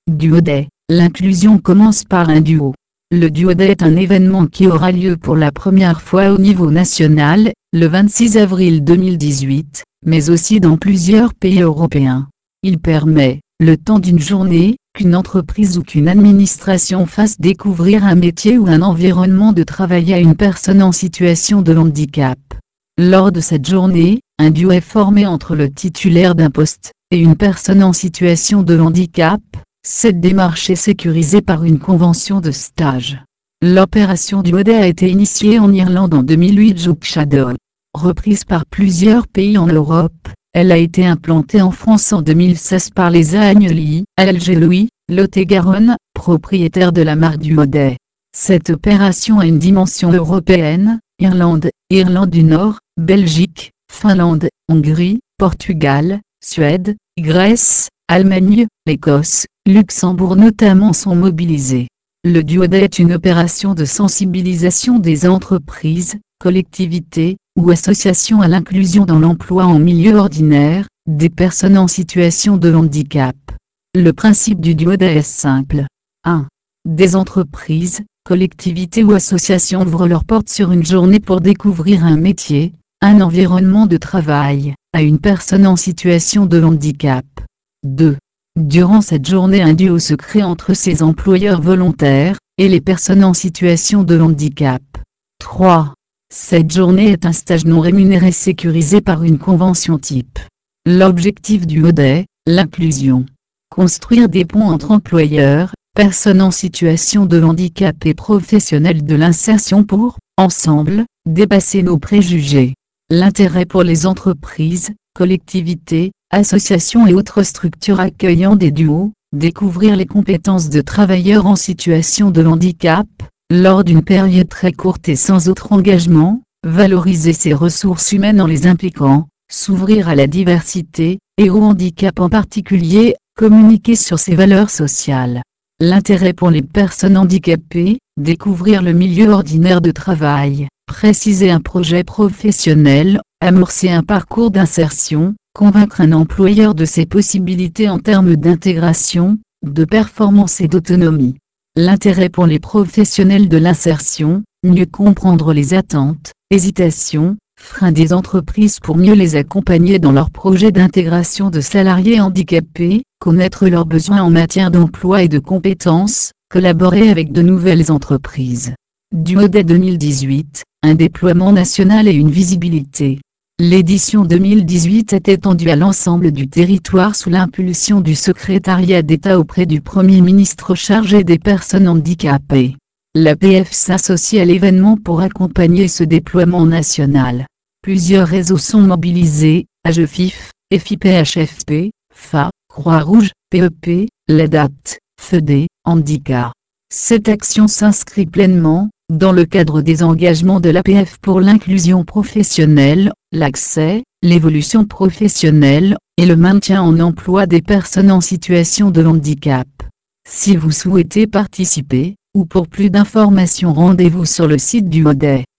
Duo Day, l'inclusion commence par un duo. Le Duo Day est un événement qui aura lieu pour la première fois au niveau national, le 26 avril 2018, mais aussi dans plusieurs pays européens. Il permet, le temps d'une journée, qu'une entreprise ou qu'une administration fasse découvrir un métier ou un environnement de travail à une personne en situation de handicap. Lors de cette journée, un duo est formé entre le titulaire d'un poste et une personne en situation de handicap. Cette démarche est sécurisée par une convention de stage. L'opération Duo Day a été initiée en Irlande en 2008 Shadow. Reprise par plusieurs pays en Europe, elle a été implantée en France en 2016 par les Agnelli, Alger-Louis, Lot-et-Garonne, propriétaires de la marque Duo Day. Cette opération a une dimension européenne, Irlande, Irlande du Nord, Belgique, Finlande, Hongrie, Portugal, Suède, Grèce, Allemagne, l'Écosse, Luxembourg notamment sont mobilisés. Le Duo Day est une opération de sensibilisation des entreprises, collectivités ou associations à l'inclusion dans l'emploi en milieu ordinaire, des personnes en situation de handicap. Le principe du Duo Day est simple. 1. Des entreprises, collectivités ou associations ouvrent leurs portes sur une journée pour découvrir un métier, un environnement de travail, à une personne en situation de handicap. 2. Durant cette journée un duo se crée entre ces employeurs volontaires, et les personnes en situation de handicap. 3. Cette journée est un stage non rémunéré sécurisé par une convention type. L'objectif du Duo Day, l'inclusion. Construire des ponts entre employeurs, personnes en situation de handicap et professionnels de l'insertion pour, ensemble, dépasser nos préjugés. L'intérêt pour les entreprises, collectivités, associations et autres structures accueillant des duos, découvrir les compétences de travailleurs en situation de handicap, lors d'une période très courte et sans autre engagement, valoriser ses ressources humaines en les impliquant, s'ouvrir à la diversité, et au handicap en particulier, communiquer sur ses valeurs sociales. L'intérêt pour les personnes handicapées, découvrir le milieu ordinaire de travail, préciser un projet professionnel, amorcer un parcours d'insertion, convaincre un employeur de ses possibilités en termes d'intégration, de performance et d'autonomie. L'intérêt pour les professionnels de l'insertion, mieux comprendre les attentes, hésitations, freins des entreprises pour mieux les accompagner dans leurs projets d'intégration de salariés handicapés, connaître leurs besoins en matière d'emploi et de compétences, collaborer avec de nouvelles entreprises. Duo Day 2018, un déploiement national et une visibilité. L'édition 2018 est étendue à l'ensemble du territoire sous l'impulsion du secrétariat d'État auprès du Premier ministre chargé des personnes handicapées. L'APF s'associe à l'événement pour accompagner ce déploiement national. Plusieurs réseaux sont mobilisés, AGEFIF, FIPHFP, FA, Croix-Rouge, PEP, l'EDAPT, FEDE, Handicap. Cette action s'inscrit pleinement, dans le cadre des engagements de l'APF pour l'inclusion professionnelle, l'accès, l'évolution professionnelle, et le maintien en emploi des personnes en situation de handicap. Si vous souhaitez participer, ou pour plus d'informations rendez-vous sur le site du Duo Day.